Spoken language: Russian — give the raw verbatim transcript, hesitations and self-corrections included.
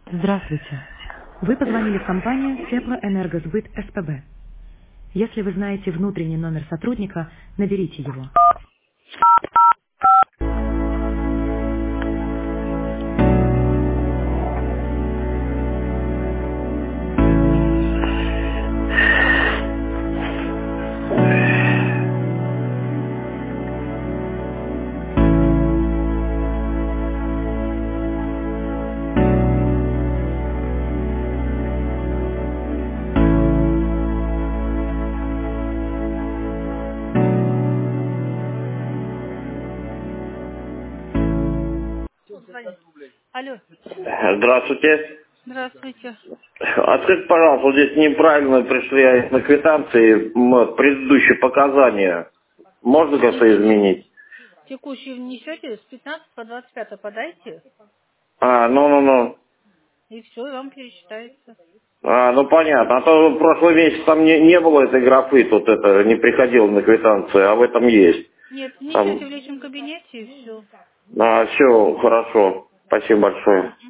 Здравствуйте. Вы позвонили в компанию Теплоэнергосбыт СПБ. Если вы знаете внутренний номер сотрудника, наберите его. Звони. Алло, Здравствуйте. здравствуйте. А скажите, пожалуйста, вот здесь неправильно пришли на квитанции м, предыдущие показания. Можно как-то Текущий, изменить? текущий внесете, с пятнадцатого по двадцать пятое подайте, А, ну-ну-ну. и все, и вам пересчитается. А, ну понятно. А то в прошлый месяц там не, не было этой графы, тут это не приходило на квитанции, а в этом есть. Нет, внесете в Там, личном кабинете, и все. а, все, хорошо. Спасибо большое.